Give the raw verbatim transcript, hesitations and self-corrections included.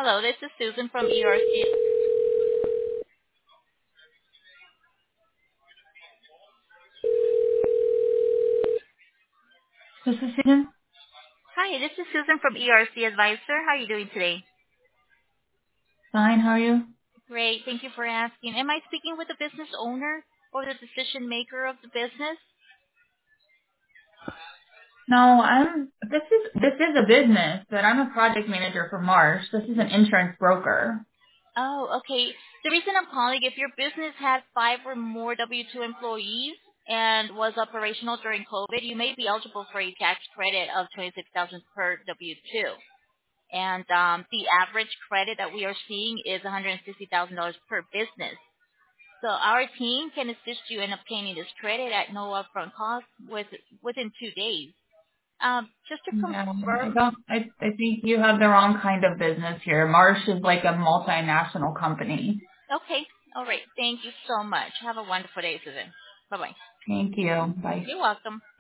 Hello, this is Susan from E R C. This is Susan. Hi, this is Susan from E R C Advisor. How are you doing today? Fine, how are you? Great. Thank you for asking. Am I speaking with the business owner or the decision maker of the business? No, I'm. This is this is a business, but I'm a project manager for Marsh. This is an insurance broker. Oh, okay. The reason I'm calling, if your business had five or more W two employees and was operational during COVID, you may be eligible for a tax credit of twenty-six thousand dollars per W two. And um, the average credit that we are seeing is one hundred sixty thousand dollars per business. So our team can assist you in obtaining this credit at no upfront cost with, within two days. Um, just to No, I confirm, don't. I I think you have the wrong kind of business here. Marsh is like a multinational company. okay, all right. Thank you so much. Have a wonderful day, Susan. Bye-bye. Thank you. Bye. You're welcome.